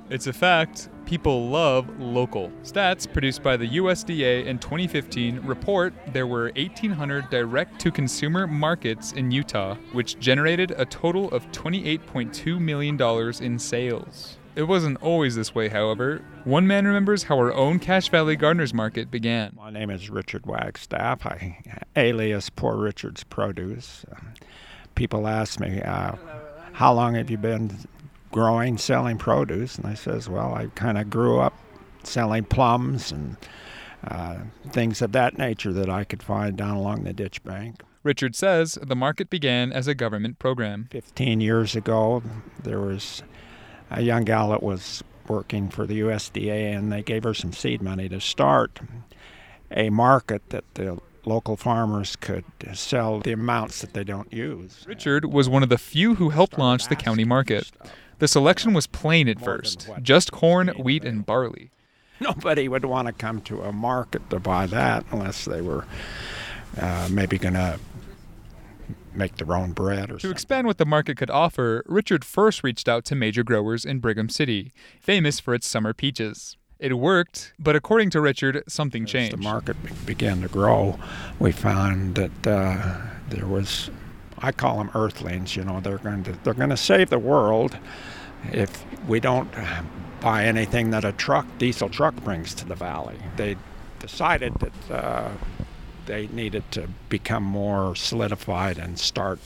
It's a fact. People love local. Stats produced by the USDA in 2015 report there were 1,800 direct-to-consumer markets in Utah, which generated a total of $28.2 million in sales. It wasn't always this way, however. One man remembers how our own Cache Valley Gardeners Market began. My name is Richard Wagstaff, alias Poor Richard's Produce. People ask me, how long have you been selling produce? And I says, well, I kind of grew up selling plums and things of that nature that I could find down along the ditch bank. Richard says the market began as a government program. 15 years ago, there was a young gal that was working for the USDA, and they gave her some seed money to start a market that the local farmers could sell the amounts that they don't use. Richard was one of the few who helped launch the county market. The selection was plain at first, just corn, wheat, and barley. Nobody would want to come to a market to buy that unless they were maybe going to make their own bread or something. To expand what the market could offer, Richard first reached out to major growers in Brigham City, famous for its summer peaches. It worked, but according to Richard, something changed. As the market began to grow, we found that there was, I call them earthlings, they're going to save the world if we don't buy anything that a diesel truck brings to the valley. They decided that they needed to become more solidified and start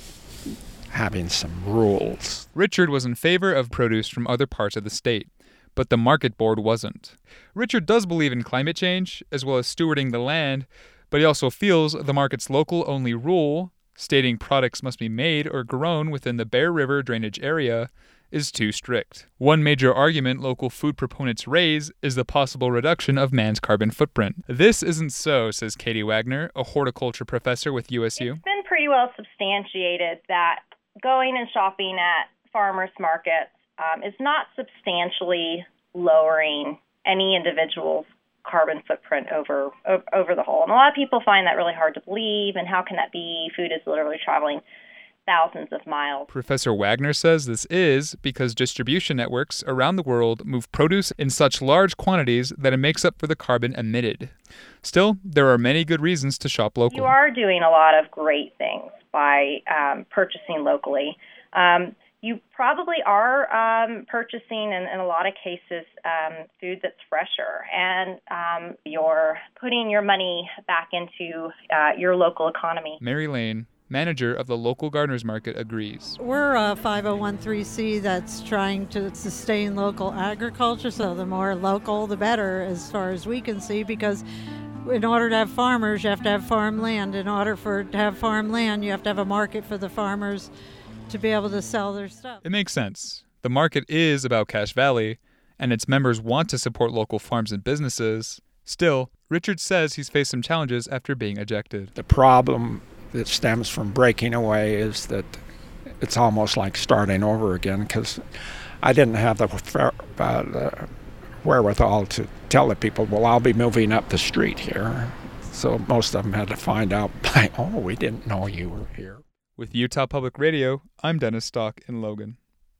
having some rules. Richard was in favor of produce from other parts of the state, but the market board wasn't. Richard does believe in climate change, as well as stewarding the land, but he also feels the market's local-only rule, stating products must be made or grown within the Bear River drainage area, is too strict. One major argument local food proponents raise is the possible reduction of man's carbon footprint. This isn't so, says Katie Wagner, a horticulture professor with USU. It's been pretty well substantiated that going and shopping at farmers markets is not substantially lowering any individual's carbon footprint over the whole. And a lot of people find that really hard to believe, and how can that be? Food is literally traveling thousands of miles. Professor Wagner says this is because distribution networks around the world move produce in such large quantities that it makes up for the carbon emitted. Still, there are many good reasons to shop local. You are doing a lot of great things by purchasing locally. You probably are purchasing, in a lot of cases, food that's fresher, and you're putting your money back into your local economy. Mary Lane, manager of the local gardeners market, agrees. We're a 501(c)(3) that's trying to sustain local agriculture, so the more local, the better, as far as we can see, because in order to have farmers, you have to have farmland. In order to have farmland, you have to have a market for the farmers to be able to sell their stuff. It makes sense. The market is about Cache Valley, and its members want to support local farms and businesses. Still, Richard says he's faced some challenges after being ejected. The problem that stems from breaking away is that it's almost like starting over again, because I didn't have the wherewithal to tell the people, well, I'll be moving up the street here. So most of them had to find out, we didn't know you were here. With Utah Public Radio, I'm Dennis Stock in Logan.